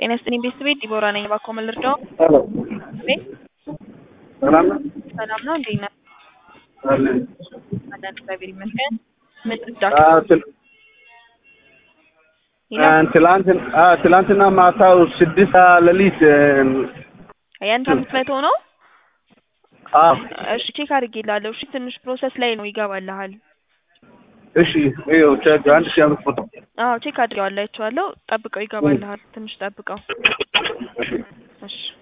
ጤና ይስጥልኝ ቤተሰቤ ዲቦራ ነኝ። እባክዎ ምን ልርዳዎ? ሄሎ ቤት ሰላም ነው? ሰላም ነው? እንዴት ነህ? አለን። አለን እግዚአብሔር ይመስገን። ምን ልርዳችሁ? ትላንትና ማታው 6 ሌሊት ያንተ 500 ነው? እሺ ቼክ አድርጌልሃለሁ። እሺ ትንሽ ፕሮሰስ ላይ ነው ይገባልሃል። እሺ ይኸው ቼክ 1500 ቼክ አድርጌዋለሁ አይቼዋለሁ። ጠብቀው ይገባልሃል። ትንሽ ጠብቀው። እሺ